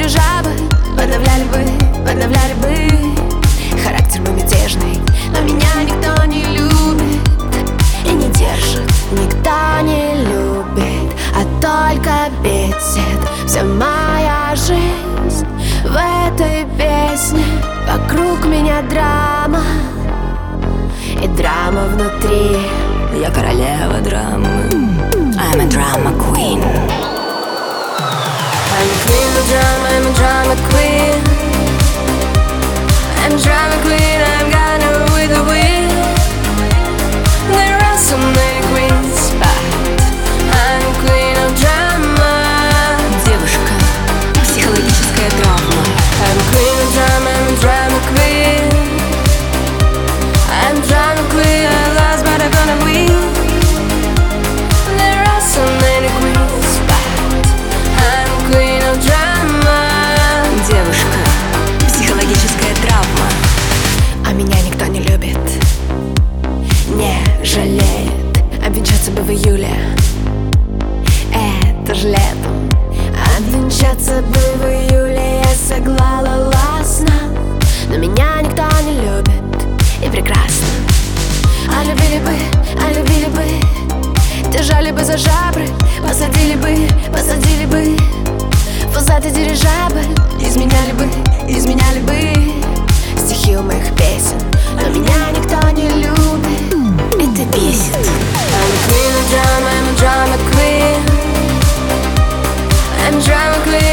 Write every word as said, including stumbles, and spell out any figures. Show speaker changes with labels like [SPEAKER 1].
[SPEAKER 1] жабы подавляли бы, подавляли бы. Характер мой мятежный, но меня никто не любит и не держит. Никто не любит, а только бесит. Вся моя жизнь в этой песне. Вокруг меня драма и драма внутри.
[SPEAKER 2] Я королева драмы. I'm a drama queen.
[SPEAKER 1] I'm a queen of drama, I'm a drama queen. I'm a drama queen, I'm gonna with the wind. There are so many queens, but I'm a queen of drama.
[SPEAKER 2] Девушка, психологическая драма.
[SPEAKER 1] I'm a queen of drama, I'm a drama queen. I'm a drama queen, I lost but I'm gonna win. There are so many queens, but I'm a queen of drama.
[SPEAKER 2] Девушка, психологическая травма.
[SPEAKER 1] А меня никто не любит, не жалеет. Обвенчаться бы в июле, это ж летом. Обвенчаться бы в июле, я согласна. Но меня никто не любит, и прекрасно. А любили бы, а любили бы, держали бы за жабры, посадили бы, посадили бы. Пузатый дирижабль, изменяли бы, изменяли бы. Стихи у моих песен, но меня никто не любит.
[SPEAKER 2] Это бесит.
[SPEAKER 1] I'm a queen of drama, I'm a drama queen. I'm a drama queen.